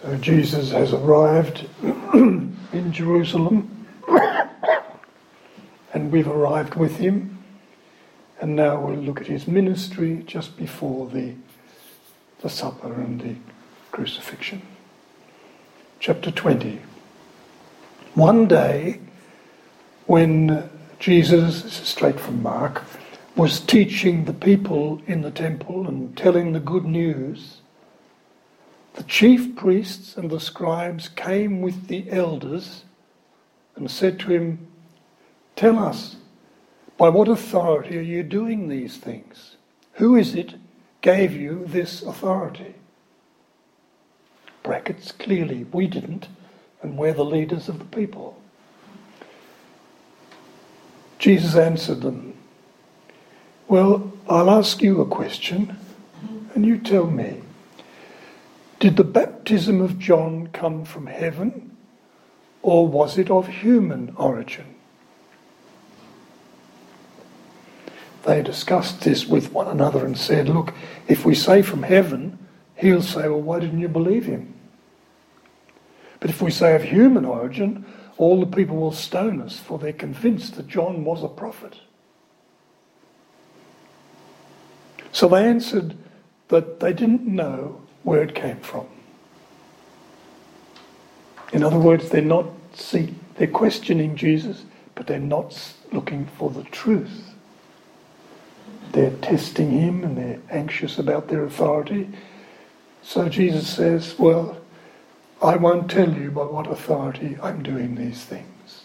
So Jesus has arrived in Jerusalem and we've arrived with him, and now we'll look at his ministry just before the supper and the crucifixion. Chapter 20. One day when Jesus, this is straight from Mark, was teaching the people in the temple and telling the good news, the chief priests and the scribes came with the elders and said to him, "Tell us, by what authority are you doing these things? Who is it gave you this authority?" Brackets, clearly we didn't, and we're the leaders of the people. Jesus answered them, "Well, I'll ask you a question, and you tell me. Did the baptism of John come from heaven, or was it of human origin?" They discussed this with one another and said, "Look, if we say from heaven, he'll say, 'Well, why didn't you believe him?' But if we say of human origin, all the people will stone us, for they're convinced that John was a prophet." So they answered that they didn't know where it came from. In other words, they're questioning Jesus, but they're not looking for the truth. They're testing him and they're anxious about their authority. So Jesus says, "Well, I won't tell you by what authority I'm doing these things."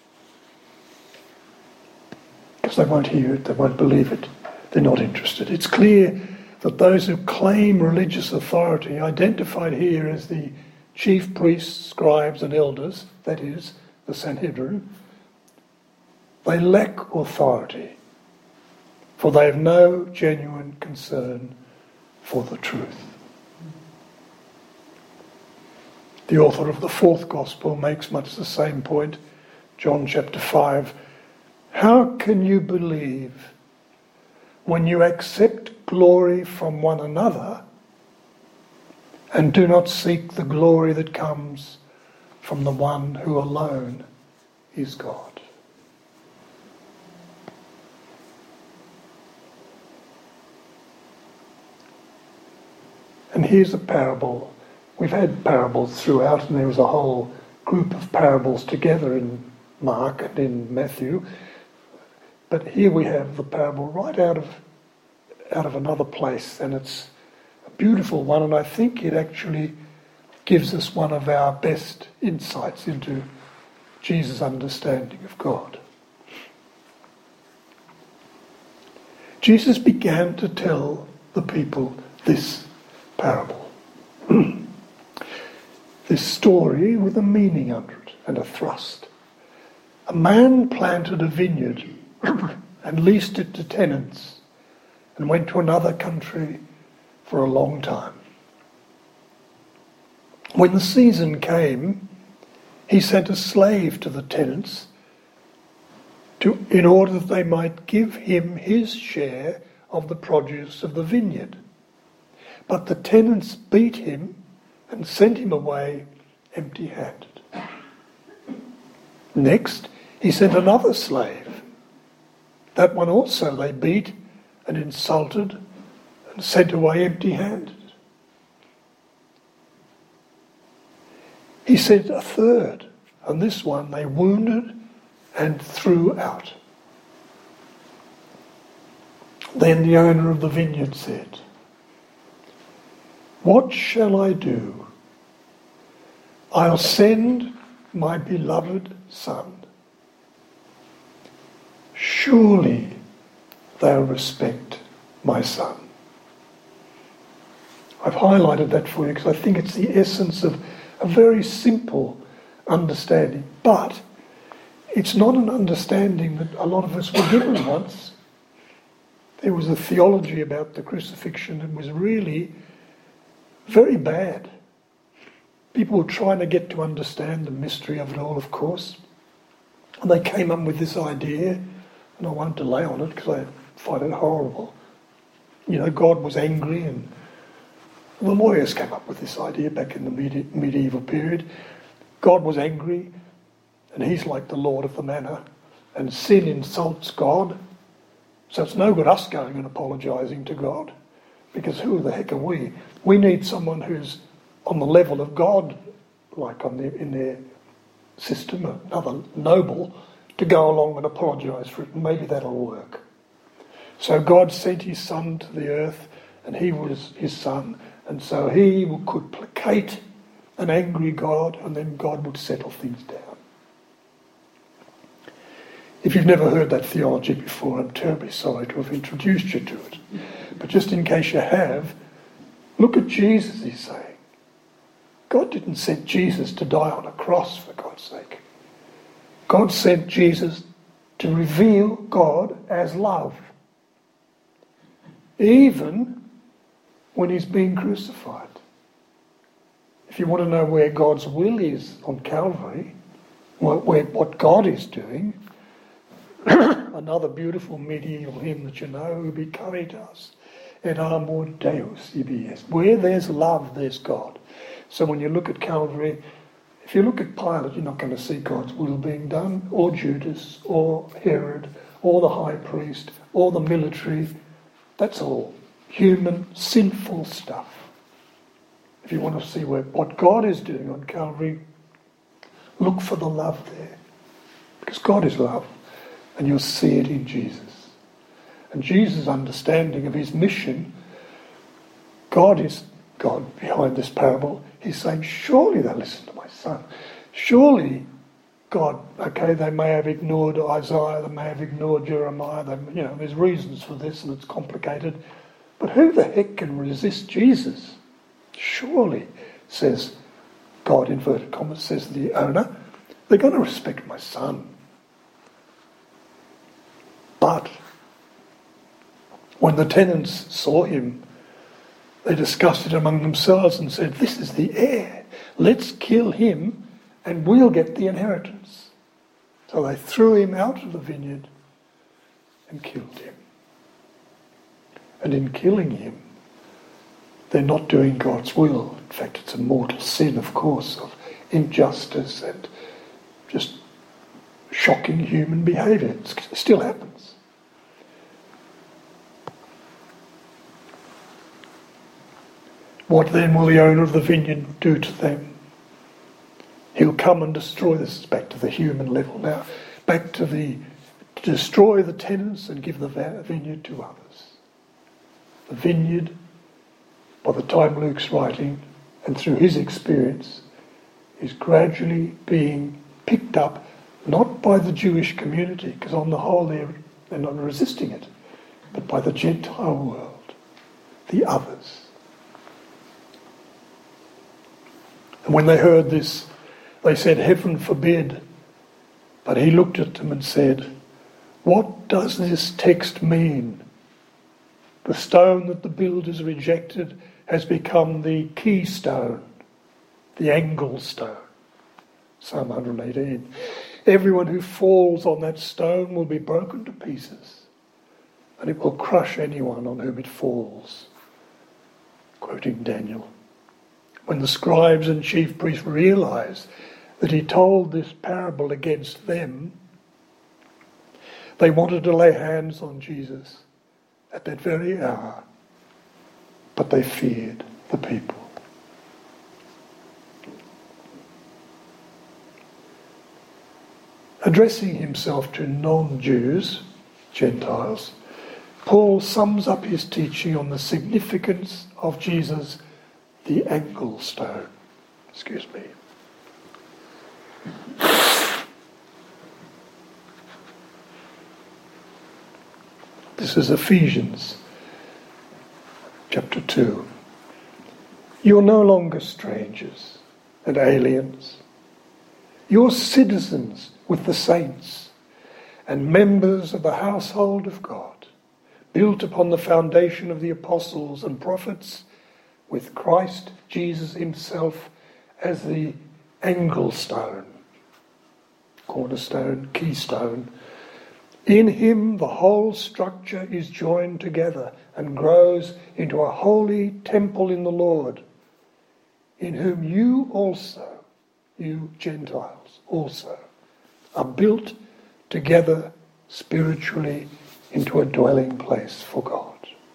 Because they won't hear it, they won't believe it, they're not interested. It's clear that those who claim religious authority, identified here as the chief priests, scribes and elders, that is, the Sanhedrin, they lack authority, for they have no genuine concern for the truth. The author of the fourth Gospel makes much the same point, John chapter 5. "How can you believe when you accept glory from one another and do not seek the glory that comes from the one who alone is God?" And here's a parable. We've had parables throughout, and there was a whole group of parables together in Mark and in Matthew. But here we have the parable right out of another place, and it's a beautiful one, and I think it actually gives us one of our best insights into Jesus' understanding of God. Jesus began to tell the people this parable. This story with a meaning under it and a thrust. A man planted a vineyard and leased it to tenants and went to another country for a long time. When the season came, he sent a slave to the tenants in order that they might give him his share of the produce of the vineyard. But the tenants beat him and sent him away empty-handed. Next, he sent another slave. That one also they beat and insulted and sent away empty-handed. He sent a third, and this one they wounded and threw out. Then the owner of the vineyard said, "What shall I do? I'll send my beloved son. Surely they'll respect my son." I've highlighted that for you because I think it's the essence of a very simple understanding, but it's not an understanding that a lot of us were given once. There was a theology about the crucifixion that was really very bad. People were trying to get to understand the mystery of it all, of course. And they came up with this idea, and I won't delay on it because I find it horrible. You know, God was angry and The lawyers came up with this idea back in the medieval period. God was angry, and he's like the Lord of the manor, and sin insults God. So it's no good us going and apologising to God, because who the heck are we? We need someone who's on the level of God, like in their system, another noble, to go along and apologise for it, and maybe that'll work. So God sent his son to the earth, and he was his son, and so he could placate an angry God, and then God would settle things down. If you've never heard that theology before, I'm terribly sorry to have introduced you to it. But just in case you have, look at Jesus, he's saying. God didn't send Jesus to die on a cross, for God's sake. God sent Jesus to reveal God as love, even when he's being crucified. If you want to know where God's will is on Calvary, what God is doing, another beautiful medieval hymn that you know, Ubi caritas et amor Deus ibi est. Where there's love, there's God. So when you look at Calvary, if you look at Pilate, you're not going to see God's will being done, or Judas, or Herod, or the high priest, or the military. That's all human, sinful stuff. If you want to see what God is doing on Calvary, look for the love there. Because God is love, and you'll see it in Jesus. And Jesus' understanding of his mission, God is God behind this parable. He's saying, surely they'll listen to my son. Surely God, okay, they may have ignored Isaiah, they may have ignored Jeremiah, there's reasons for this and it's complicated. But who the heck can resist Jesus? Surely, says God, inverted commas, says the owner, they're going to respect my son. But when the tenants saw him, they discussed it among themselves and said, this is the heir. Let's kill him and we'll get the inheritance. So they threw him out of the vineyard and killed him. And in killing him, they're not doing God's will. In fact, it's a mortal sin, of course, of injustice and just shocking human behaviour. It still happens. What then will the owner of the vineyard do to them? He'll come and destroy this. Is back to the human level now. Back to destroy the tenants and give the vineyard to others. The vineyard, by the time Luke's writing, and through his experience, is gradually being picked up, not by the Jewish community, because on the whole they're not resisting it, but by the Gentile world, the others. And when they heard this, they said, heaven forbid. But he looked at them and said, what does this text mean? The stone that the builders rejected has become the keystone, the angle stone. Psalm 118. Everyone who falls on that stone will be broken to pieces, and it will crush anyone on whom it falls. Quoting Daniel. When the scribes and chief priests realised that he told this parable against them, they wanted to lay hands on Jesus at that very hour, but they feared the people. Addressing himself to non-Jews, Gentiles, Paul sums up his teaching on the significance of Jesus, the angle stone. Excuse me. This is Ephesians chapter 2. You're no longer strangers and aliens. You're citizens with the saints and members of the household of God, built upon the foundation of the apostles and prophets, with Christ Jesus himself as the angle stone, cornerstone, keystone, In him the whole structure is joined together and grows into a holy temple in the Lord, in whom you also, you Gentiles also, are built together spiritually into a dwelling place for God.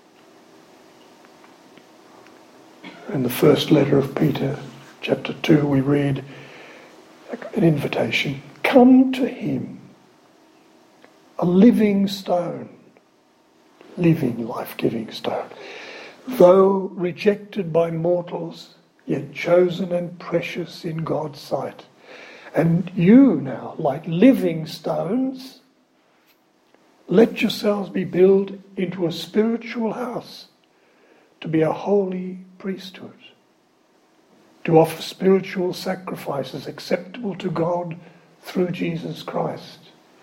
In the first letter of Peter, chapter 2, we read an invitation. Come to him, a living stone, living, life-giving stone, though rejected by mortals, yet chosen and precious in God's sight. And you now, like living stones, let yourselves be built into a spiritual house, to be a holy priesthood, to offer spiritual sacrifices acceptable to God through Jesus Christ.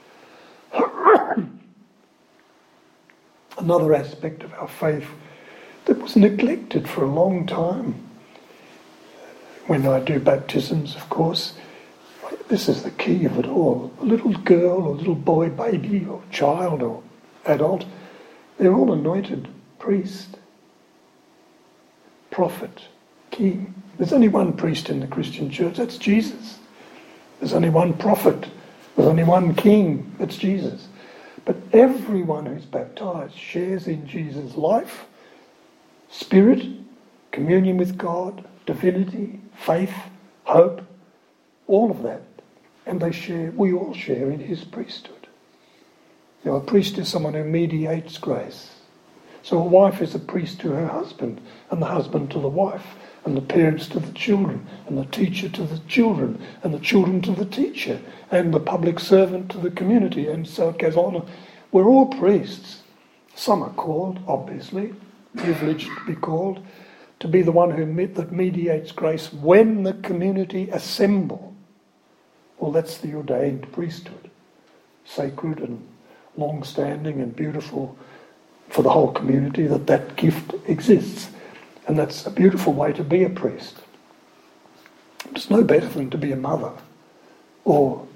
Another aspect of our faith that was neglected for a long time. When I do baptisms, of course, this is the key of it all. A little girl or little boy, baby or child or adult, they're all anointed priest, prophet, king. There's only one priest in the Christian church, that's Jesus. There's only one prophet, there's only one king, that's Jesus. But everyone who's baptized shares in Jesus' life, spirit, communion with God, divinity, faith, hope, all of that. And we all share in his priesthood. You know, a priest is someone who mediates grace. So a wife is a priest to her husband, and the husband to the wife, and the parents to the children, and the teacher to the children, and the children to the teacher, and the public servant to the community, and so it goes on. We're all priests. Some are called, obviously, privileged to be called, to be the one that mediates grace when the community assemble. Well, that's the ordained priesthood, sacred and long-standing and beautiful for the whole community, that gift exists. And that's a beautiful way to be a priest. It's no better than to be a mother or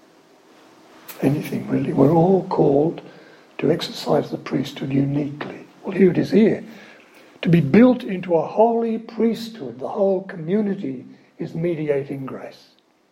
anything really. We're all called to exercise the priesthood uniquely. Well, here it is here. To be built into a holy priesthood, the whole community is mediating grace.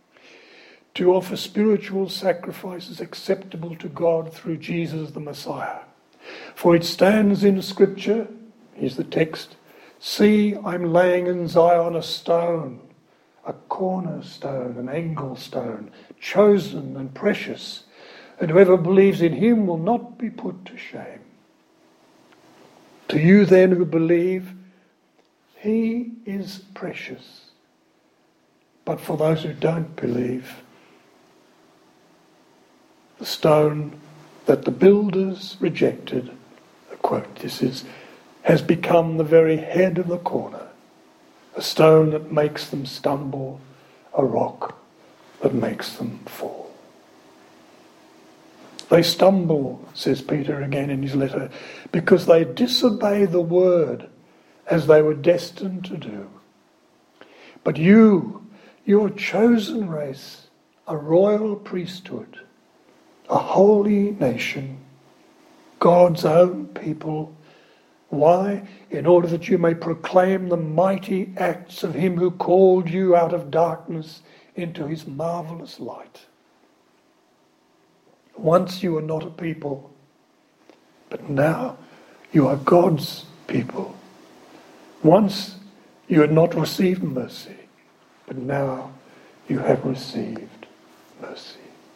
To offer spiritual sacrifices acceptable to God through Jesus the Messiah. For it stands in Scripture, here's the text, see, I'm laying in Zion a stone, a cornerstone, an angle stone, chosen and precious, and whoever believes in him will not be put to shame. To you then who believe, he is precious. But for those who don't believe, the stone that the builders rejected, a quote this is, has become the very head of the corner, a stone that makes them stumble, a rock that makes them fall. They stumble, says Peter again in his letter, because they disobey the word as they were destined to do. But you, your chosen race, a royal priesthood, a holy nation, God's own people. Why? In order that you may proclaim the mighty acts of him who called you out of darkness into his marvellous light. Once you were not a people, but now you are God's people. Once you had not received mercy, but now you have received mercy.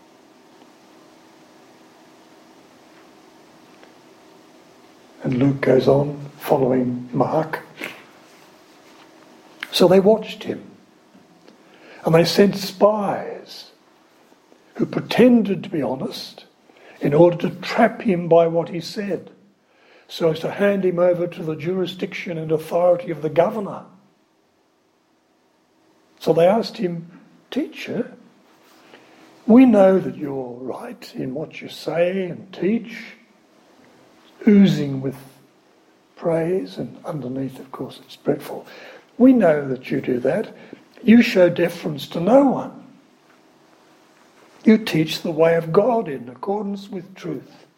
And Luke goes on, following Mark. So they watched him, and they sent spies who pretended to be honest in order to trap him by what he said, so as to hand him over to the jurisdiction and authority of the governor. So they asked him, Teacher, we know that you're right in what you say and teach, oozing with praise, and underneath, of course, it's dreadful. We know that you do that. You show deference to no one. You teach the way of God in accordance with truth.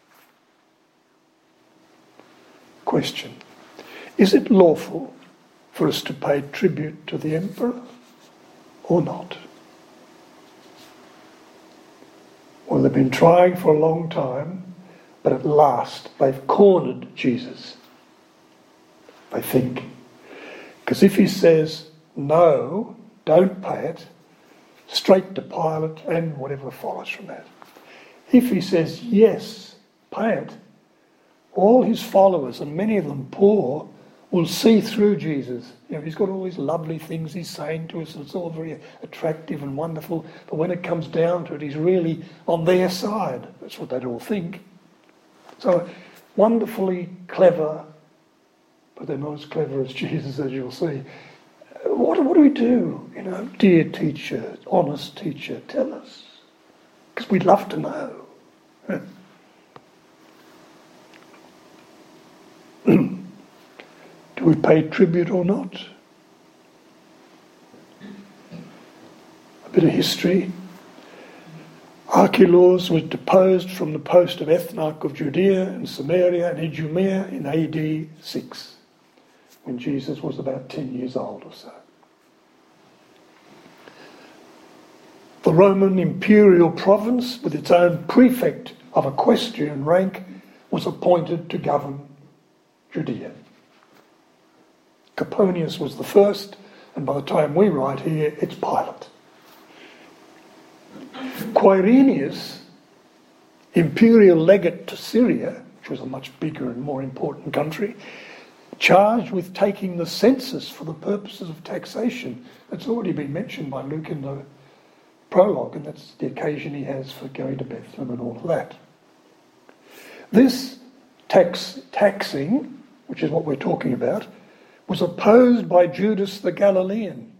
Question. Is it lawful for us to pay tribute to the emperor or not? Well, they've been trying for a long time, but at last they've cornered Jesus. They think. Because if he says, no, don't pay it, straight to Pilate and whatever follows from that. If he says, yes, pay it, all his followers, and many of them poor, will see through Jesus. You know, he's got all these lovely things he's saying to us, and it's all very attractive and wonderful, but when it comes down to it, he's really on their side. That's what they'd all think. So, wonderfully clever, but they're not as clever as Jesus, as you'll see. What do we do? You know, dear teacher, honest teacher, tell us. Because we'd love to know. Do we pay tribute or not? A bit of history. Archelaus was deposed from the post of ethnarch of Judea and Samaria and Idumea in AD 6, when Jesus was about 10 years old or so. The Roman imperial province, with its own prefect of equestrian rank, was appointed to govern Judea. Coponius was the first, and by the time we write here, it's Pilate. Quirinius, imperial legate to Syria, which was a much bigger and more important country, charged with taking the census for the purposes of taxation. That's already been mentioned by Luke in the prologue, and that's the occasion he has for going to Bethlehem and all of that. This taxing, which is what we're talking about, was opposed by Judas the Galilean,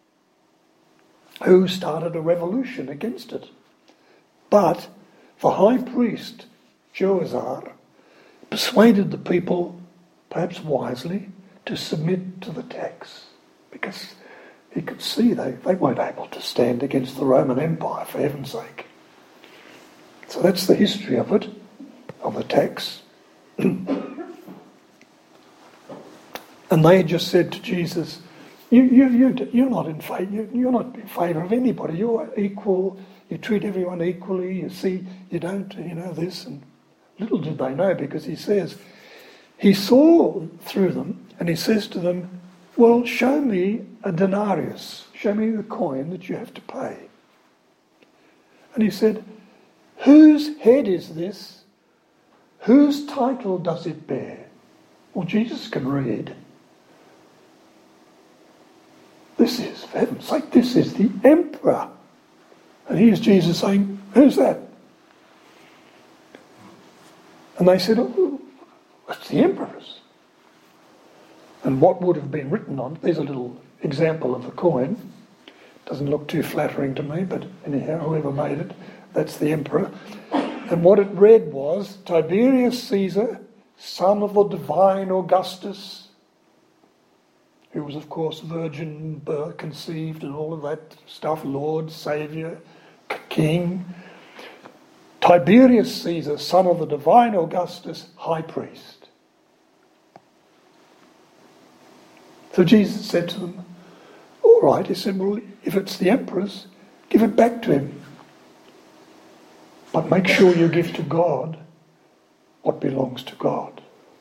who started a revolution against it. But the high priest, Joazar, persuaded the people, perhaps wisely, to submit to the tax, because he could see they weren't able to stand against the Roman Empire, for heaven's sake. So that's the history of it, of the tax. And they just said to Jesus, you're not in favour of anybody. You're equal. You treat everyone equally. You see, you don't, this. And little did they know, because he says, he saw through them, and he says to them, well, show me a denarius. Show me the coin that you have to pay. And he said, whose head is this? Whose title does it bear? Well, Jesus can read. This is, for heaven's sake, this is the emperor. And here's Jesus saying, who's that? And they said, oh, it's the emperor's. And what would have been written on, there's a little example of the coin. Doesn't look too flattering to me, but anyhow, whoever made it, that's the emperor. And what it read was, Tiberius Caesar, son of the divine Augustus, who was, of course, virgin birth, conceived and all of that stuff, Lord, Saviour, King. Tiberius Caesar, son of the divine Augustus, high priest. So Jesus said to them, all right, he said, well, if it's the emperor's, give it back to him. But make sure you give to God what belongs to God.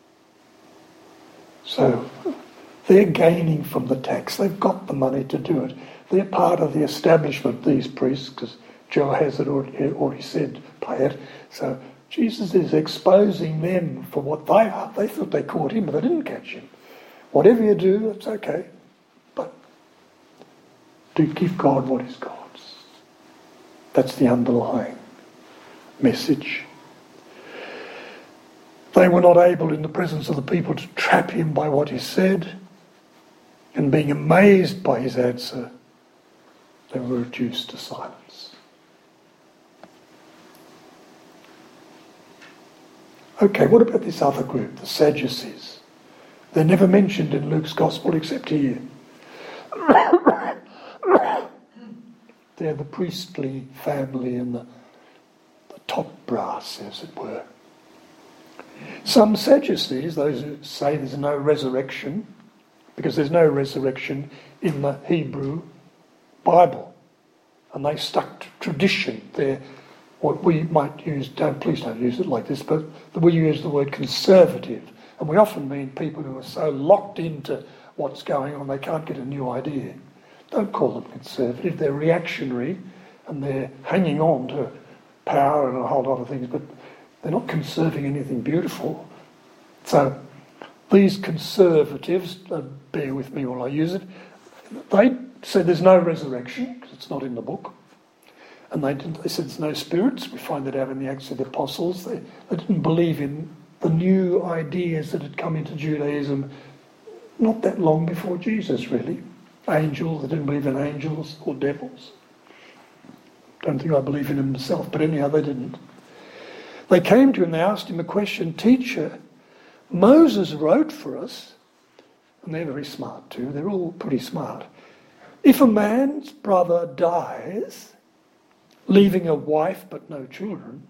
So they're gaining from the tax. They've got the money to do it. They're part of the establishment, these priests, because Joe has it already said, pay it. So Jesus is exposing them for what they are. They thought they caught him, but they didn't catch him. Whatever you do, it's okay. But do give God what is God's. That's the underlying message. They were not able in the presence of the people to trap him by what he said, and being amazed by his answer, they were reduced to silence. Okay, what about this other group, the Sadducees? They're never mentioned in Luke's Gospel except here. They're the priestly family and the top brass, as it were. Some Sadducees, those who say there's no resurrection, because there's no resurrection in the Hebrew Bible, and they stuck to tradition. They're what we might use, please don't use it like this, but we use the word conservative, and we often mean people who are so locked into what's going on they can't get a new idea. Don't call them conservative, they're reactionary, and they're hanging on to power and a whole lot of things, but they're not conserving anything beautiful. So these conservatives, bear with me while I use it, they said there's no resurrection, because it's not in the book. And they said there's no spirits. We find that out in the Acts of the Apostles. They didn't believe in the new ideas that had come into Judaism not that long before Jesus, really. Angels, they didn't believe in angels or devils. Don't think I believe in them myself, but anyhow, they didn't. They came to him, they asked him a question, "Teacher, Moses wrote for us," and they're very smart too, they're all pretty smart. "If a man's brother dies, leaving a wife but no children,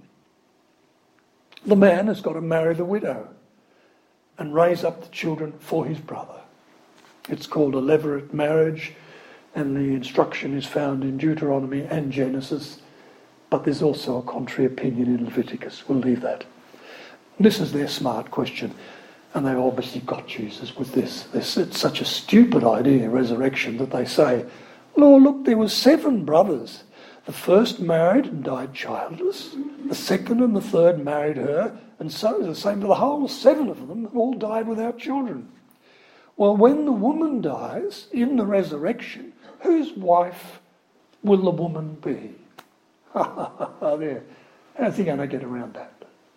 the man has got to marry the widow and raise up the children for his brother." It's called a levirate marriage, and the instruction is found in Deuteronomy and Genesis, but there's also a contrary opinion in Leviticus. We'll leave that. This is their smart question, and they've obviously got Jesus with this. It's such a stupid idea, resurrection, that they say, "Oh, look, there were 7 brothers. The first married and died childless. The second and the third married her, and so the same for the whole 7 of them, all died without children. Well, when the woman dies, in the resurrection, whose wife will the woman be?" There. How do you think I'm going to get around that?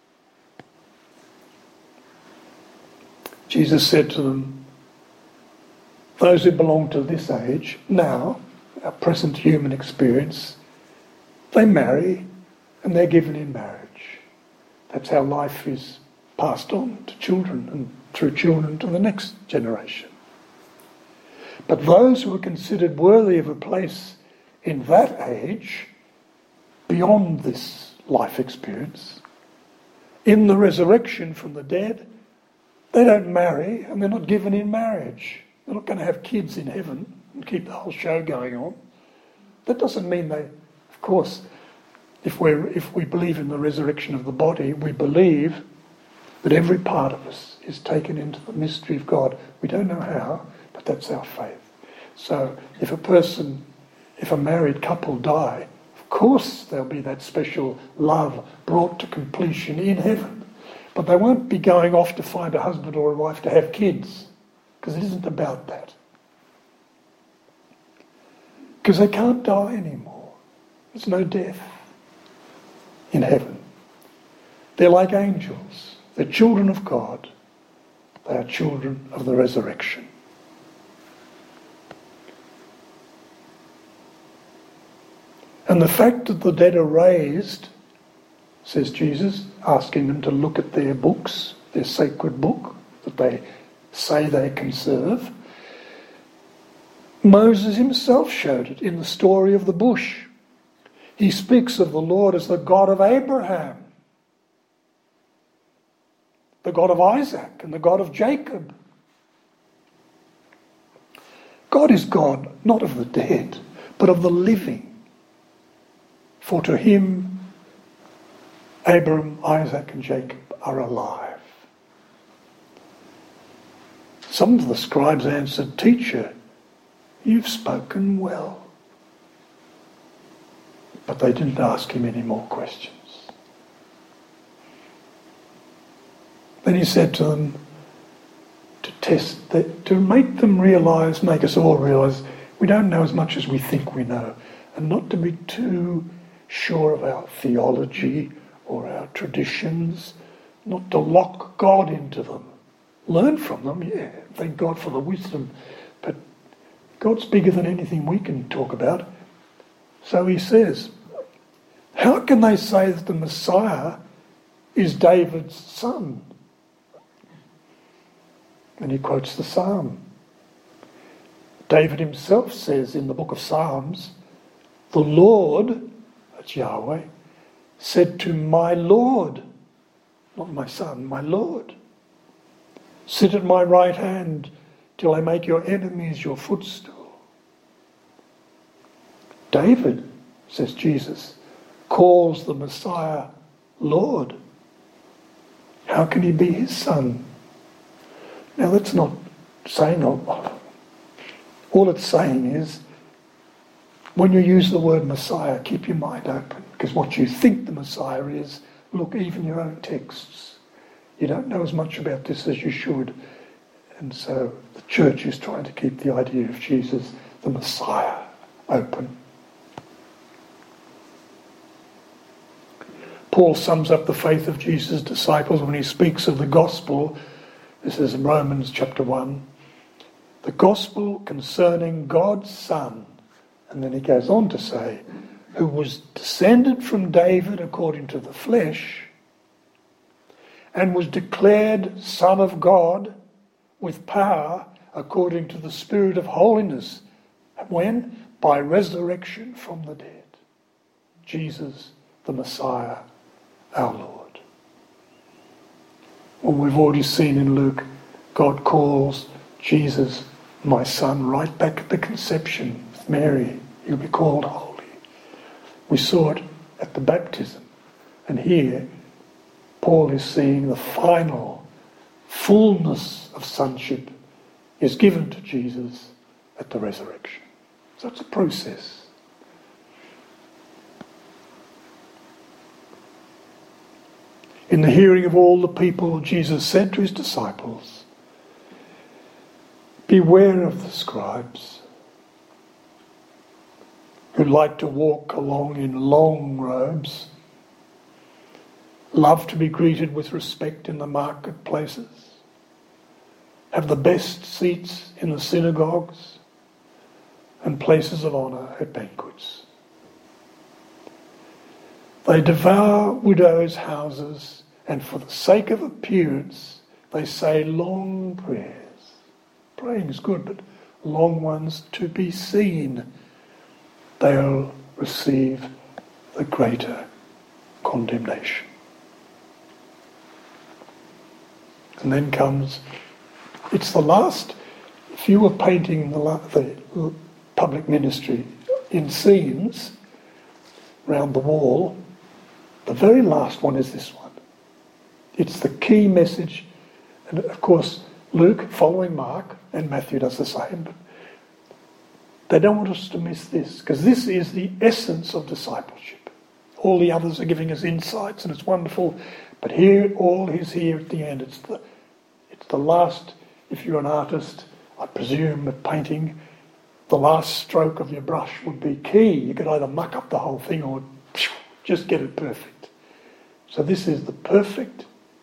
Jesus said to them, "Those who belong to this age, now, our present human experience, they marry and they're given in marriage. That's how life is passed on to children and through children to the next generation. But those who are considered worthy of a place in that age, beyond this life experience, in the resurrection from the dead, they don't marry and they're not given in marriage. They're not going to have kids in heaven and keep the whole show going on. That doesn't mean they, of course, if we believe in the resurrection of the body, we believe that every part of us is taken into the mystery of God. We don't know how, but that's our faith. So if a married couple die, of course there'll be that special love brought to completion in heaven. But they won't be going off to find a husband or a wife to have kids, because it isn't about that. Because they can't die anymore. There's no death in heaven. They're like angels. They're children of God. They are children of the resurrection. And the fact that the dead are raised, says Jesus, asking them to look at their books, their sacred book that they say they conserve. Moses himself showed it in the story of the bush. He speaks of the Lord as the God of Abraham, the God of Isaac, and the God of Jacob. God is God, not of the dead, but of the living. For to him, Abraham, Isaac, and Jacob are alive. Some of the scribes answered, "Teacher, you've spoken well." But they didn't ask him any more questions. Then he said to them, to test that, to make them realise, make us all realise, we don't know as much as we think we know, and not to be too sure of our theology or our traditions, not to lock God into them. Learn from them, yeah, thank God for the wisdom, but God's bigger than anything we can talk about. So he says, how can they say that the Messiah is David's son? And he quotes the Psalm. David himself says in the book of Psalms, the Lord, that's Yahweh, said to my Lord, not my son, my Lord, sit at my right hand till I make your enemies your footstool. David, says Jesus, calls the Messiah Lord. How can he be his son? Now that's not saying, all it's saying is, when you use the word Messiah, keep your mind open, because what you think the Messiah is, look, even your own texts, you don't know as much about this as you should. And so the church is trying to keep the idea of Jesus, the Messiah, open. Paul sums up the faith of Jesus' disciples when he speaks of the gospel. This is in Romans chapter 1. The gospel concerning God's Son. And then he goes on to say, who was descended from David according to the flesh, and was declared Son of God with power according to the Spirit of holiness. When? By resurrection from the dead. Jesus, the Messiah, our Lord. Well, we've already seen in Luke, God calls Jesus my son right back at the conception with Mary. He'll be called holy. We saw it at the baptism. And here, Paul is seeing the final fullness of sonship is given to Jesus at the resurrection. So it's a process. In the hearing of all the people, Jesus said to his disciples, beware of the scribes who like to walk along in long robes, love to be greeted with respect in the marketplaces, have the best seats in the synagogues and places of honour at banquets. They devour widows' houses, and for the sake of appearance, they say long prayers. Praying is good, but long ones to be seen. They'll receive the greater condemnation. And then comes, it's the last, if you were painting the public ministry in scenes round the wall, the very last one is this one. It's the key message. And of course, Luke, following Mark, and Matthew does the same, but they don't want us to miss this, because this is the essence of discipleship. All the others are giving us insights, and it's wonderful, but here, all is here at the end. It's the last, if you're an artist, I presume at painting, the last stroke of your brush would be key. You could either muck up the whole thing or just get it perfect. So this is the perfect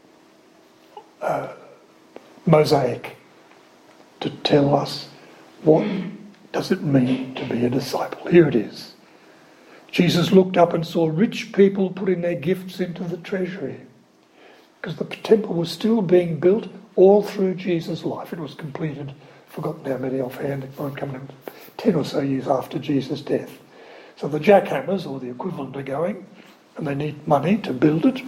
mosaic to tell us what does it mean to be a disciple. Here it is. Jesus looked up and saw rich people putting their gifts into the treasury, because the temple was still being built all through Jesus' life. It was completed, forgotten how many offhand, it might come in 10 or so years after Jesus' death. So the jackhammers, or the equivalent, are going, and they need money to build it.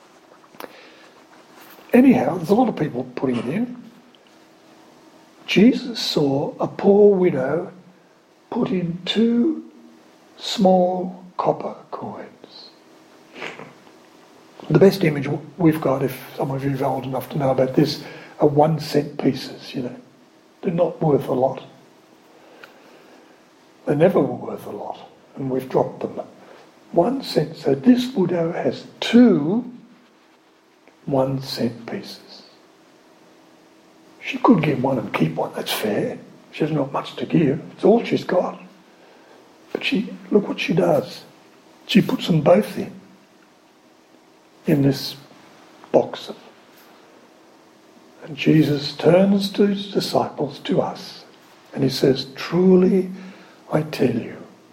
Anyhow, there's a lot of people putting it in. Jesus saw a poor widow put in 2 small copper coins. The best image we've got, if some of you are old enough to know about this, are 1-cent pieces, They're not worth a lot. They never were worth a lot, and we've dropped them. 1 cent. So this widow has 2 1-cent pieces. She could give one and keep one, that's fair. She has not much to give. It's all she's got. But look what she does. She puts them both in this box. And Jesus turns to his disciples, to us, and he says, truly I tell you,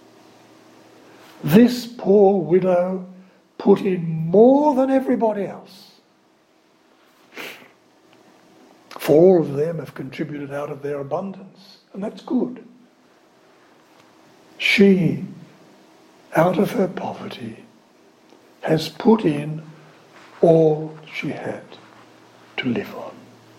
this poor widow put in more than everybody else. For all of them have contributed out of their abundance, and that's good. She, out of her poverty, has put in all she had to live on.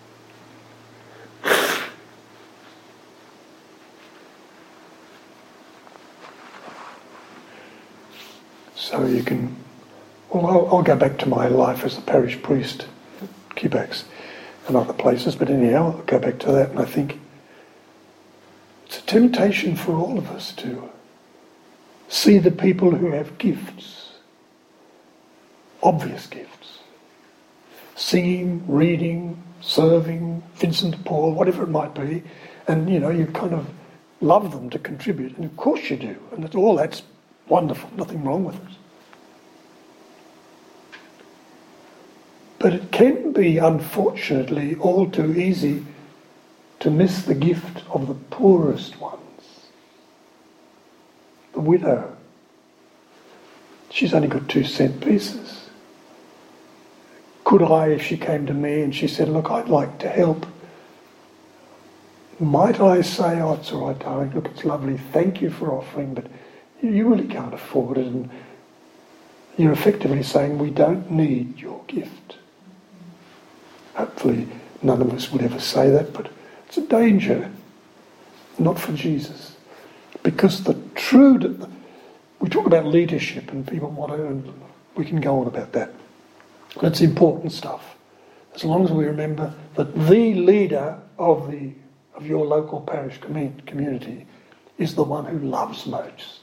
So you can, well, I'll go back to my life as a parish priest at Quebec and other places, but anyhow, I'll go back to that, and I think it's a temptation for all of us to see the people who have gifts, obvious gifts, singing, reading, serving, Vincent de Paul, whatever it might be, and you kind of love them to contribute, and of course you do, and that's wonderful, nothing wrong with it. But it can be, unfortunately, all too easy to miss the gift of the poorest ones. The widow. She's only got 2-cent pieces. Could I, if she came to me and she said, look, I'd like to help, might I say, oh, it's all right, darling, look, it's lovely, thank you for offering, but you really can't afford it, and you're effectively saying we don't need your gift. Hopefully none of us would ever say that, but it's a danger, not for Jesus. Because we talk about leadership and people want to, and we can go on about that. That's important stuff. As long as we remember that the leader of your local parish community is the one who loves most.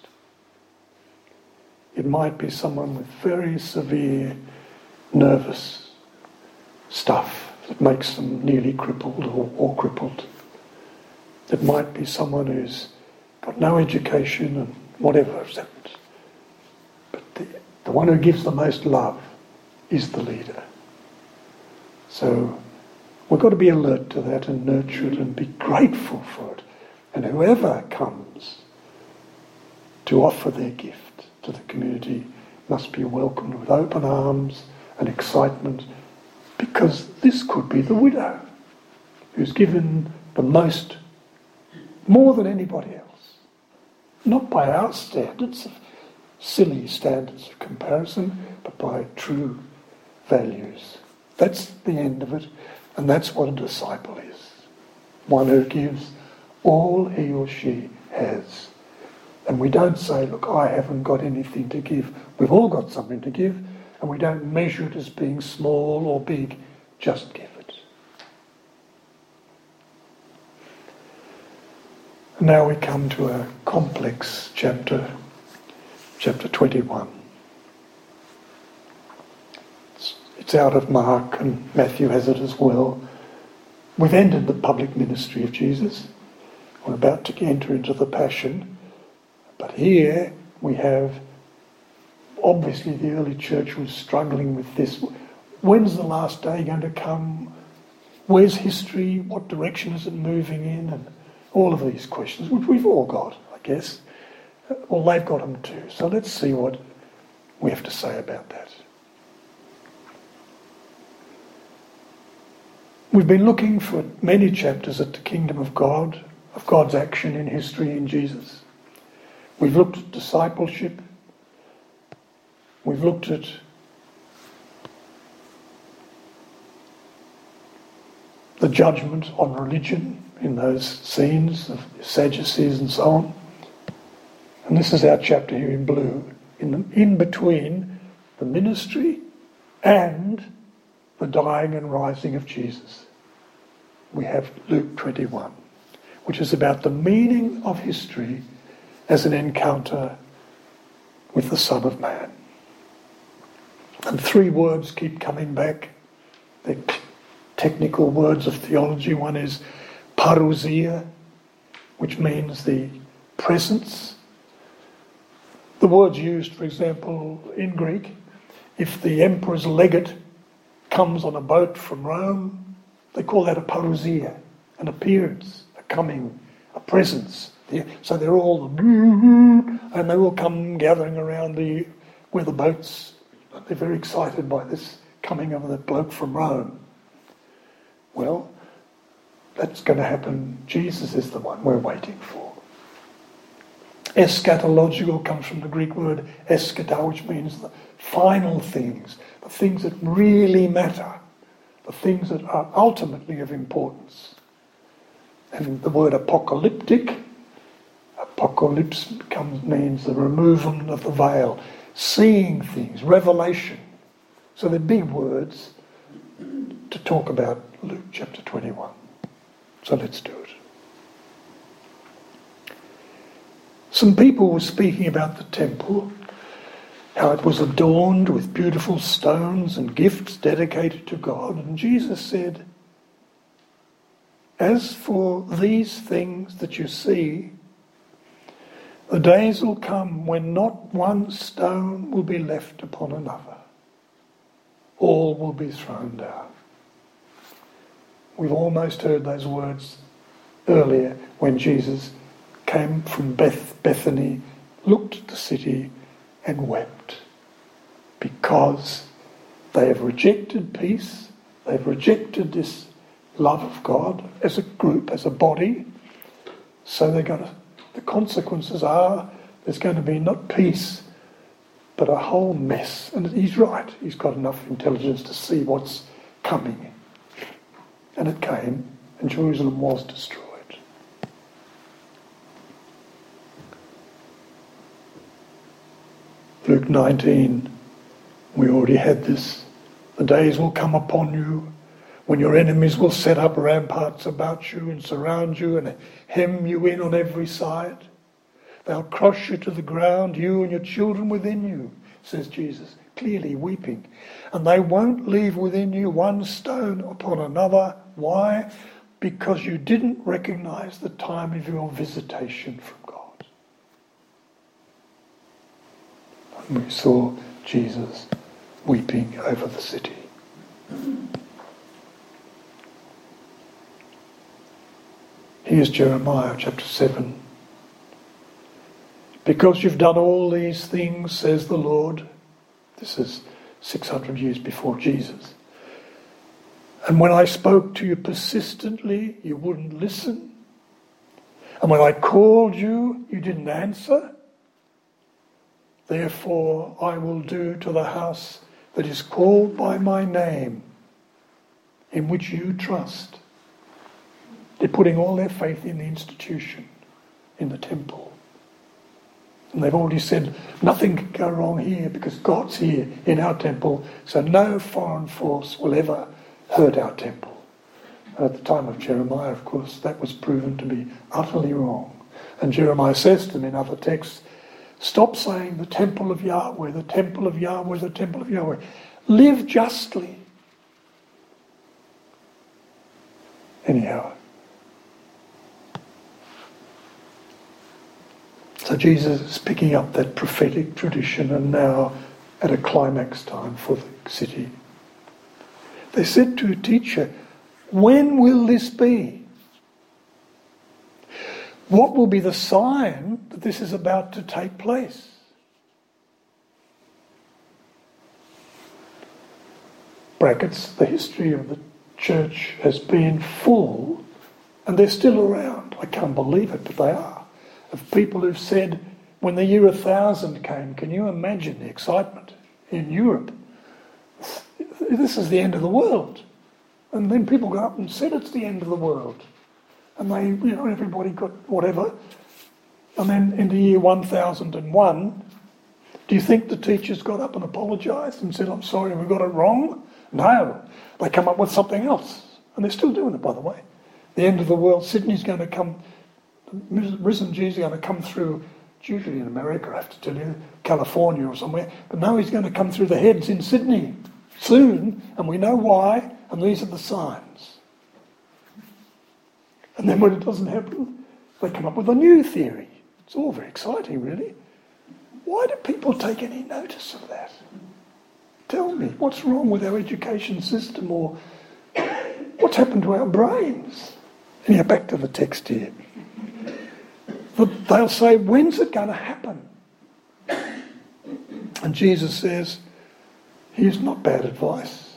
It might be someone with very severe nervous stuff that makes them nearly crippled or crippled. It might be someone who's got no education and whatever. But the one who gives the most love is the leader. So we've got to be alert to that and nurture it and be grateful for it. And whoever comes to offer their gift to the community must be welcomed with open arms and excitement, because this could be the widow who's given the most, more than anybody else. Not by our standards, silly standards of comparison, but by true values. That's the end of it, and that's what a disciple is. One who gives all he or she has. And we don't say, look, I haven't got anything to give. We've all got something to give, and we don't measure it as being small or big. Just give it. And now we come to a complex chapter 21. It's out of Mark, and Matthew has it as well. We've ended the public ministry of Jesus. We're about to enter into the Passion. But here we have, obviously the early church was struggling with this. When's the last day going to come? Where's history? What direction is it moving in? And all of these questions, which we've all got, I guess. Well, they've got them too. So let's see what we have to say about that. We've been looking for many chapters at the kingdom of God, of God's action in history in Jesus. We've looked at discipleship. We've looked at the judgment on religion in those scenes of Sadducees and so on. And this is our chapter here in blue, in between the ministry and the dying and rising of Jesus. We have Luke 21, which is about the meaning of history as an encounter with the Son of Man. And 3 words keep coming back. They're technical words of theology. One is parousia, which means the presence. The word's used, for example, in Greek. If the emperor's legate comes on a boat from Rome, they call that a parousia, an appearance, a coming, a presence. So they're all, and they all come gathering around where the boats. They're very excited by this coming of the bloke from Rome. Well, that's going to happen. Jesus is the one we're waiting for. Eschatological comes from the Greek word eschata, which means the final things, the things that really matter, the things that are ultimately of importance. And the word apocalyptic, apocalypse means the removal of the veil, seeing things, revelation. So they're big words to talk about Luke chapter 21. So let's do it. Some people were speaking about the temple, how it was adorned with beautiful stones and gifts dedicated to God. And Jesus said, "As for these things that you see, the days will come when not one stone will be left upon another. All will be thrown down." We've almost heard those words earlier when Jesus came from Bethany, looked at the city and wept, because they have rejected peace, they've rejected this love of God as a group, as a body. So the consequences are there's going to be not peace, but a whole mess. And he's right. He's got enough intelligence to see what's coming. And it came, and Jerusalem was destroyed. Luke 19, we already had this. "The days will come upon you when your enemies will set up ramparts about you and surround you and hem you in on every side. They'll crush you to the ground, you and your children within you," says Jesus, clearly weeping. "And they won't leave within you one stone upon another." Why? Because you didn't recognize the time of your visitation from God. And we saw Jesus weeping over the city. Here's Jeremiah chapter 7. "Because you've done all these things, says the Lord." This is 600 years before Jesus. "And when I spoke to you persistently, you wouldn't listen. And when I called you, you didn't answer. Therefore I will do to the house that is called by my name, in which you trust." They're putting all their faith in the institution, in the temple. And they've already said, nothing can go wrong here because God's here in our temple, so no foreign force will ever hurt our temple. And at the time of Jeremiah, of course, that was proven to be utterly wrong. And Jeremiah says to them in other texts, "Stop saying the temple of Yahweh, the temple of Yahweh, the temple of Yahweh. Live justly." Anyhow. So Jesus is picking up that prophetic tradition, and now at a climax time for the city. They said to a teacher, "When will this be? What will be the sign that this is about to take place?" Brackets, the history of the church has been full, and they're still around. I can't believe it, but they are. Of people who've said, when the year 1000 came, can you imagine the excitement in Europe? This is the end of the world. And then people got up and said it's the end of the world. And everybody got whatever. And then in the year 1001, do you think the teachers got up and apologised and said, "I'm sorry, we got it wrong"? No. They come up with something else. And they're still doing it, by the way. The end of the world, Sydney's going to come, risen Jesus is going to come through, it's usually in America, I have to tell you, California or somewhere. But now he's going to come through the heads in Sydney soon, and we know why, and these are the signs. And then when it doesn't happen, they come up with a new theory. It's all very exciting, really. Why do people take any notice of that? Tell me, what's wrong with our education system, or what's happened to our brains? Anyhow, back to the text here. They'll say, when's it going to happen? And Jesus says, here's not bad advice.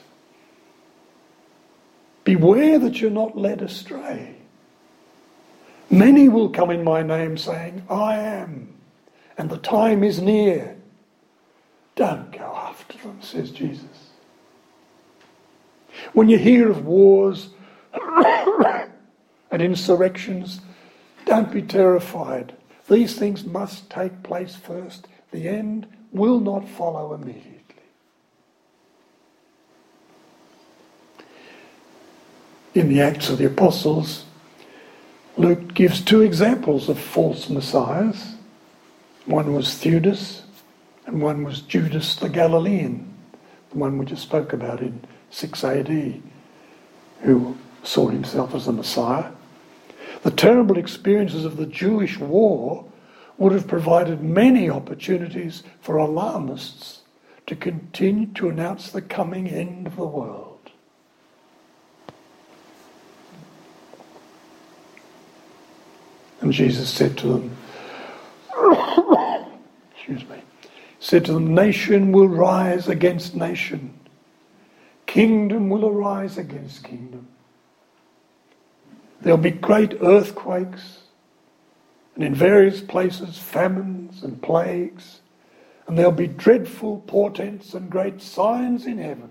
Beware that you're not led astray. Many will come in my name saying, I am, and the time is near. Don't go after them, says Jesus. When you hear of wars and insurrections, don't be terrified. These things must take place first. The end will not follow immediately. In the Acts of the Apostles, Luke gives two examples of false messiahs. One was Theudas and one was Judas the Galilean, the one we just spoke about in 6 AD, who saw himself as the Messiah. The terrible experiences of the Jewish war would have provided many opportunities for alarmists to continue to announce the coming end of the world. And Jesus said to them, said to them, nation will rise against nation. Kingdom will arise against kingdom. There'll be great earthquakes, and in various places famines and plagues, and there'll be dreadful portents and great signs in heaven.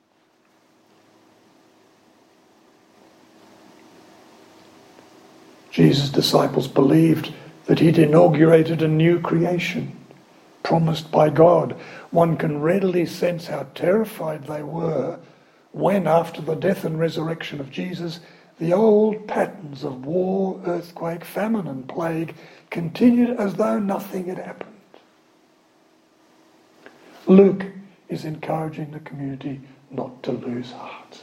Jesus' disciples believed that he'd inaugurated a new creation promised by God. One can readily sense how terrified they were when, after the death and resurrection of Jesus, the old patterns of war, earthquake, famine and plague continued as though nothing had happened. Luke is encouraging the community not to lose heart.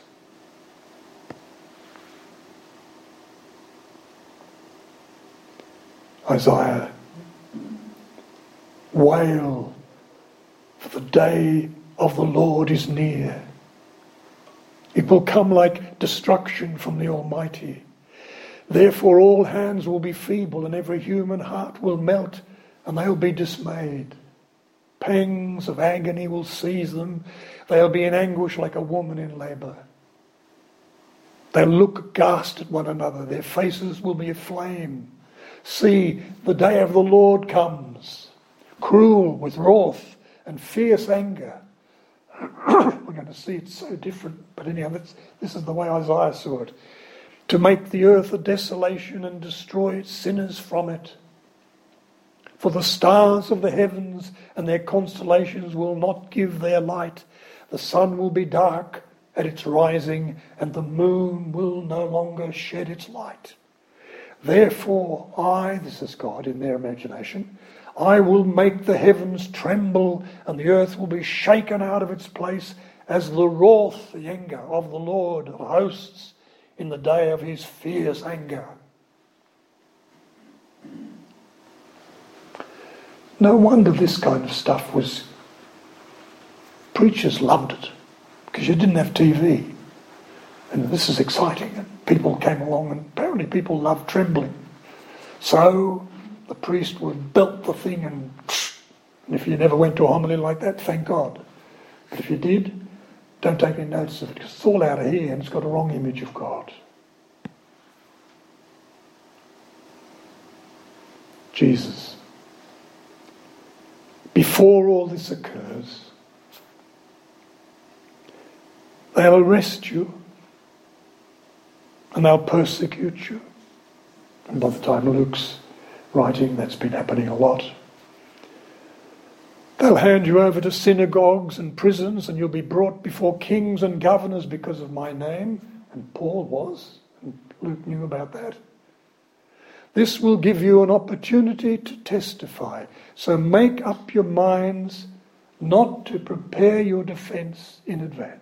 Isaiah, wail, for the day of the Lord is near. It will come like destruction from the Almighty. Therefore all hands will be feeble and every human heart will melt and they'll be dismayed. Pangs of agony will seize them. They'll be in anguish like a woman in labour. They'll look aghast at one another. Their faces will be aflame. See, the day of the Lord comes, cruel with wrath and fierce anger. We're going to see it's so different, but anyhow, this is the way Isaiah saw it. To make the earth a desolation and destroy its sinners from it. For the stars of the heavens and their constellations will not give their light. The sun will be dark at its rising, and the moon will no longer shed its light. Therefore this is God in their imagination, I will make the heavens tremble and the earth will be shaken out of its place as the wrath, the anger of the Lord of hosts in the day of his fierce anger. No wonder this kind of stuff was... Preachers loved it because you didn't have TV. And this is exciting. And people came along and apparently people loved trembling. So the priest would belt the thing and if you never went to a homily like that, thank God. But if you did, don't take any notice of it because it's all out of here and it's got a wrong image of God. Jesus. Before all this occurs, they'll arrest you and they'll persecute you. And by the time Luke's writing, that's been happening a lot. They'll hand you over to synagogues and prisons and you'll be brought before kings and governors because of my name. And Paul was, and Luke knew about that. This will give you an opportunity to testify. So make up your minds not to prepare your defence in advance.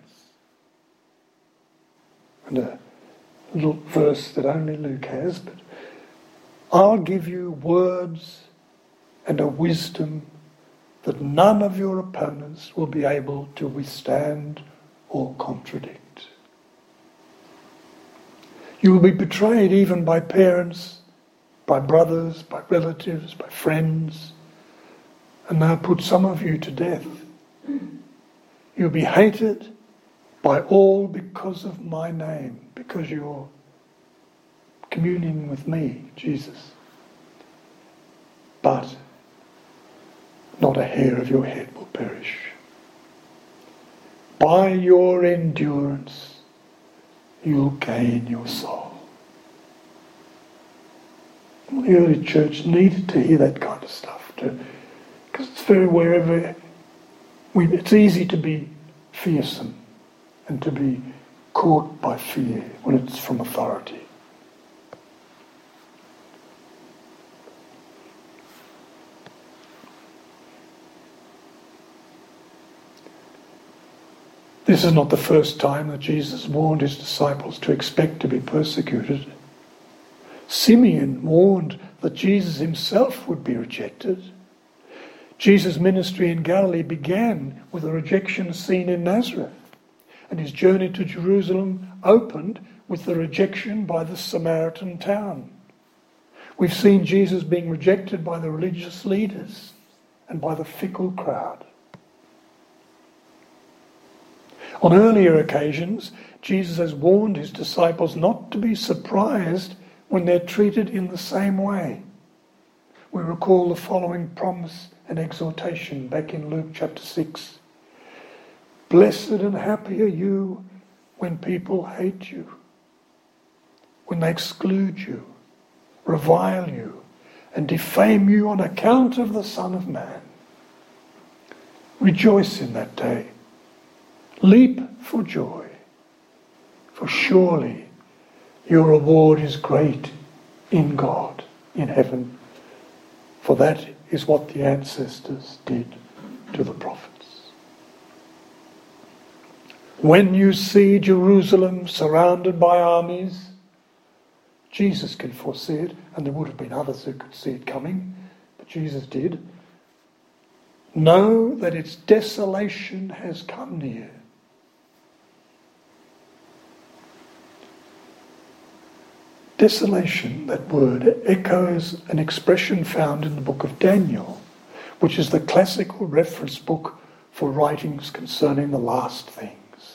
And a little verse that only Luke has, but I'll give you words and a wisdom that none of your opponents will be able to withstand or contradict. You will be betrayed even by parents, by brothers, by relatives, by friends, and they'll put some of you to death. You'll be hated by all because of my name, because you're communing with me, Jesus. But not a hair of your head will perish. By your endurance, you'll gain your soul. The early church needed to hear that kind of stuff, because it's very it's easy to be fearsome and to be caught by fear when it's from authority. This is not the first time that Jesus warned his disciples to expect to be persecuted. Simeon warned that Jesus himself would be rejected. Jesus' ministry in Galilee began with a rejection seen in Nazareth, and his journey to Jerusalem opened with the rejection by the Samaritan town. We've seen Jesus being rejected by the religious leaders and by the fickle crowd. On earlier occasions, Jesus has warned his disciples not to be surprised when they're treated in the same way. We recall the following promise and exhortation back in Luke chapter 6. Blessed and happy are you when people hate you, when they exclude you, revile you, and defame you on account of the Son of Man. Rejoice in that day. Leap for joy, for surely your reward is great in God, in heaven, for that is what the ancestors did to the prophets. When you see Jerusalem surrounded by armies, Jesus can foresee it, and there would have been others who could see it coming, but Jesus did. Know that its desolation has come near. Desolation, that word, echoes an expression found in the book of Daniel, which is the classical reference book for writings concerning the last things.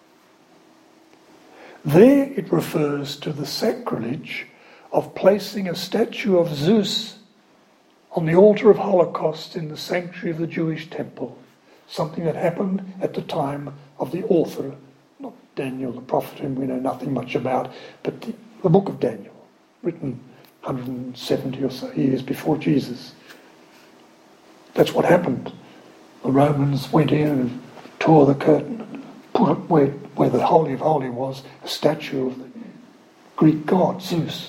There it refers to the sacrilege of placing a statue of Zeus on the altar of Holocaust in the sanctuary of the Jewish temple, something that happened at the time of the author, not Daniel the prophet, whom we know nothing much about, but the book of Daniel, written 170 or so years before Jesus. That's what happened. The Romans went in and tore the curtain and put up where the Holy of Holies was, a statue of the Greek god Zeus.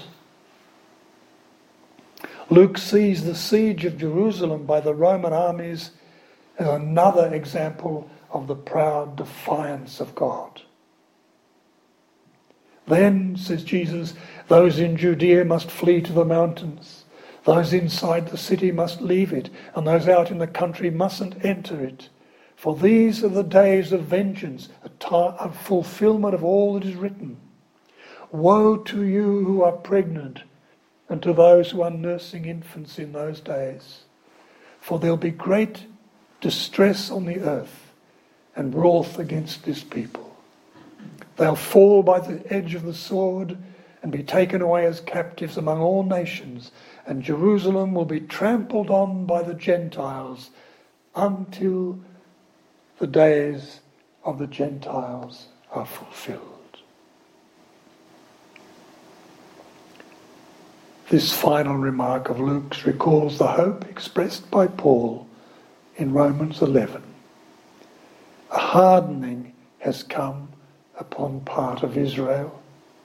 Luke sees the siege of Jerusalem by the Roman armies as another example of the proud defiance of God. Then, says Jesus, those in Judea must flee to the mountains. Those inside the city must leave it, and those out in the country mustn't enter it. For these are the days of vengeance, a fulfillment of all that is written. Woe to you who are pregnant, and to those who are nursing infants in those days. For there'll be great distress on the earth, and wrath against this people. They'll fall by the edge of the sword and be taken away as captives among all nations, and Jerusalem will be trampled on by the Gentiles until the days of the Gentiles are fulfilled. This final remark of Luke's recalls the hope expressed by Paul in Romans 11. A hardening has come upon part of Israel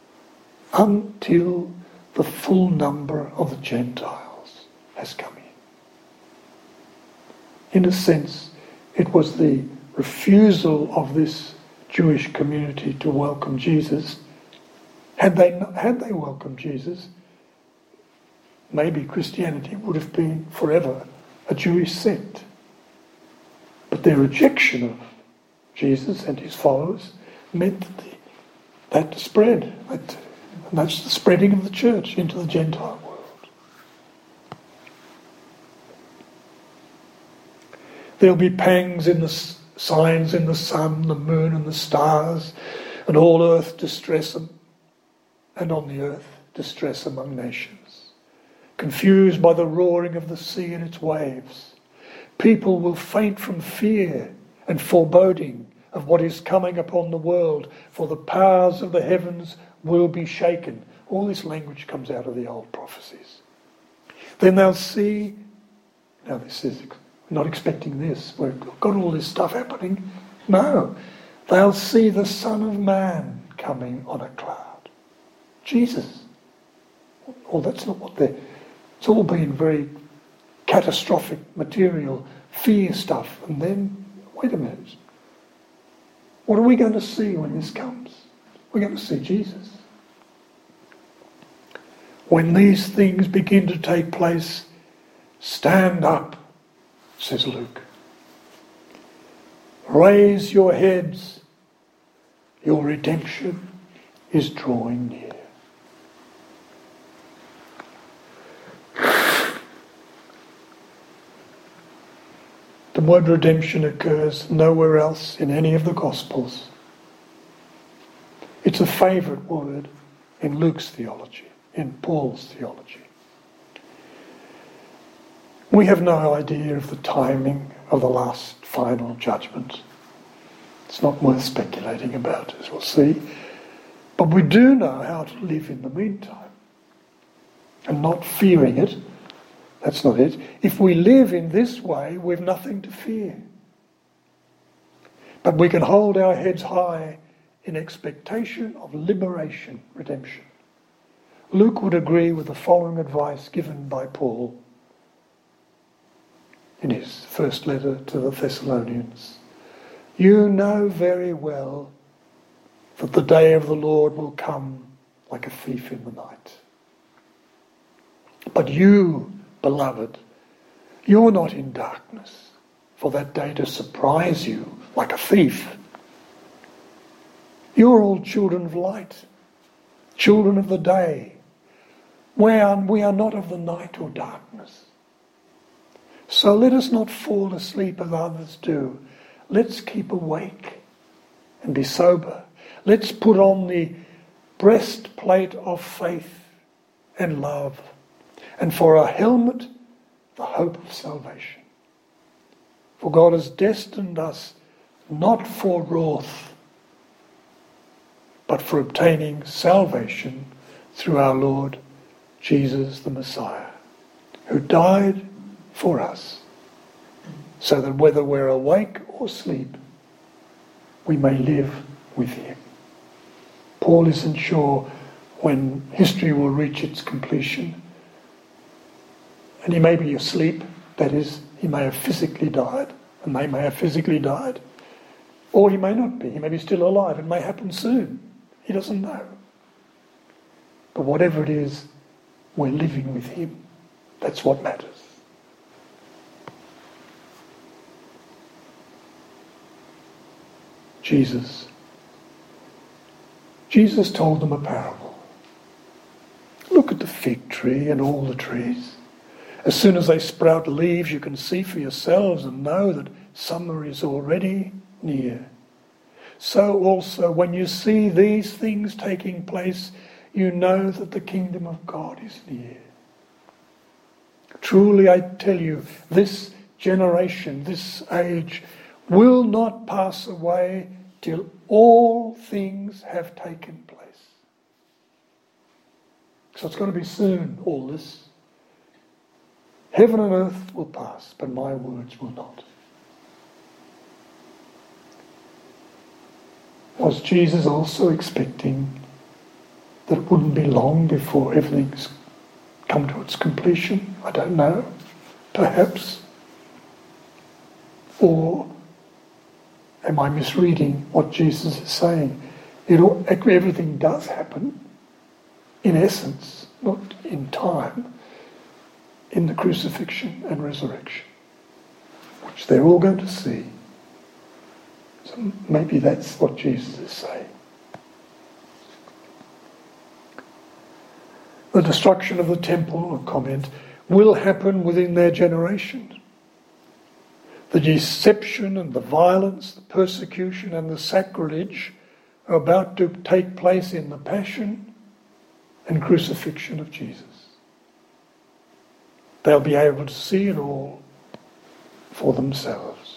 until the full number of the Gentiles has come in. In a sense, it was the refusal of this Jewish community to welcome Jesus. Had they welcomed Jesus, maybe Christianity would have been forever a Jewish sect. But their rejection of Jesus and his followers meant that spread. And that's the spreading of the church into the Gentile world. There'll be pangs in the signs in the sun, the moon and the stars, and all earth distress, and on the earth distress among nations, confused by the roaring of the sea and its waves, People will faint from fear and foreboding of what is coming upon the world, for the powers of the heavens will be shaken. All this language comes out of the old prophecies. Then they'll see, now this is, we're not expecting this, we've got all this stuff happening. No, they'll see the Son of Man coming on a cloud. Jesus. Oh, that's not what they're... It's all been very catastrophic, material, fear stuff. And then, wait a minute. What are we going to see when this comes? We're going to see Jesus. When these things begin to take place, stand up, says Luke. Raise your heads. Your redemption is drawing near. The word redemption occurs nowhere else in any of the Gospels. It's a favourite word in Luke's theology, in Paul's theology. We have no idea of the timing of the last final judgment. It's not worth speculating about, as we'll see. But we do know how to live in the meantime. And not fearing it. That's not it. If we live in this way, we've nothing to fear. But we can hold our heads high in expectation of liberation, redemption. Luke would agree with the following advice given by Paul in his first letter to the Thessalonians. You know very well that the day of the Lord will come like a thief in the night. But you, beloved, you're not in darkness for that day to surprise you like a thief. You're all children of light, children of the day. We are not of the night or darkness. So let us not fall asleep as others do. Let's keep awake and be sober. Let's put on the breastplate of faith and love, and for a helmet, the hope of salvation. For God has destined us not for wrath, but for obtaining salvation through our Lord Jesus the Messiah, who died for us, so that whether we're awake or asleep, we may live with him. Paul isn't sure when history will reach its completion. And he may be asleep, that is, he may have physically died, and they may have physically died. Or he may not be, he may be still alive, it may happen soon. He doesn't know. But whatever it is, we're living with him. That's what matters. Jesus told them a parable. Look at the fig tree and all the trees. As soon as they sprout leaves, you can see for yourselves and know that summer is already near. So also, when you see these things taking place, you know that the kingdom of God is near. Truly, I tell you, this generation, this age, will not pass away till all things have taken place. So it's going to be soon, all this. Heaven and earth will pass, but my words will not. Was Jesus also expecting that it wouldn't be long before everything's come to its completion? I don't know. Perhaps. Or am I misreading what Jesus is saying? Everything does happen, in essence, not in time, in the crucifixion and resurrection, which they're all going to see. So maybe that's what Jesus is saying. The destruction of the temple, a comment, will happen within their generation. The deception and the violence, the persecution and the sacrilege are about to take place in the passion and crucifixion of Jesus. They'll be able to see it all for themselves.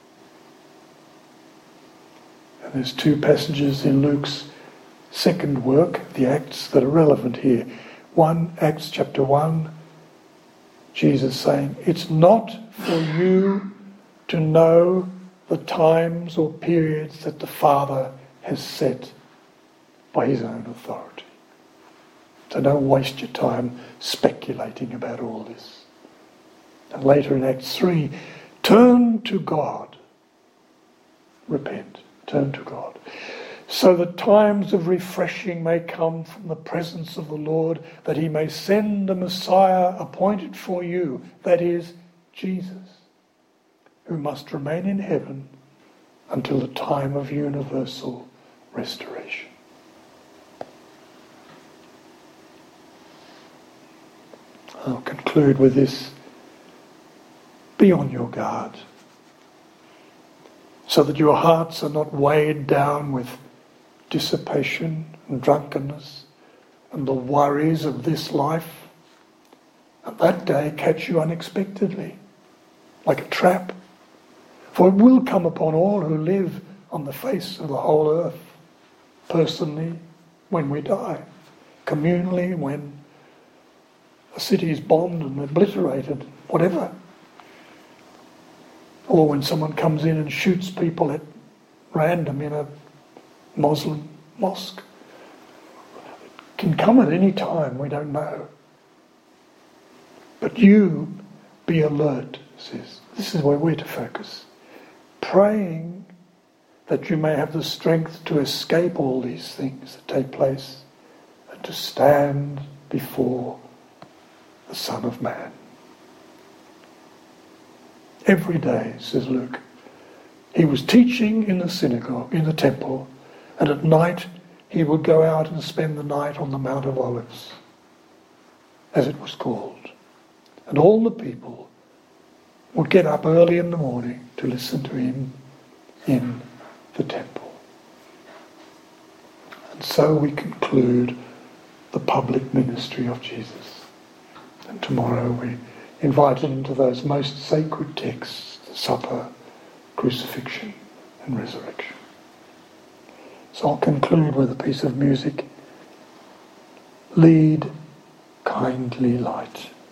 And there's two passages in Luke's second work, the Acts, that are relevant here. One, Acts chapter 1, Jesus saying, "It's not for you to know the times or periods that the Father has set by his own authority." So don't waste your time speculating about all this. And later in Acts 3, turn to God. Repent, turn to God. So that times of refreshing may come from the presence of the Lord, that he may send the Messiah appointed for you, that is, Jesus, who must remain in heaven until the time of universal restoration. I'll conclude with this. Be on your guard, so that your hearts are not weighed down with dissipation and drunkenness and the worries of this life, and that day catch you unexpectedly, like a trap. For it will come upon all who live on the face of the whole earth, personally when we die, communally when a city is bombed and obliterated, whatever. Or when someone comes in and shoots people at random in a Muslim mosque. It can come at any time, we don't know. But you be alert, says. This is where we're to focus. Praying that you may have the strength to escape all these things that take place and to stand before the Son of Man. Every day, says Luke, he was teaching in the synagogue, in the temple, and at night he would go out and spend the night on the Mount of Olives, as it was called. And all the people would get up early in the morning to listen to him in the temple. And so we conclude the public ministry of Jesus. And tomorrow we invited into those most sacred texts, the supper, crucifixion and resurrection. So I'll conclude with a piece of music. Lead, kindly light.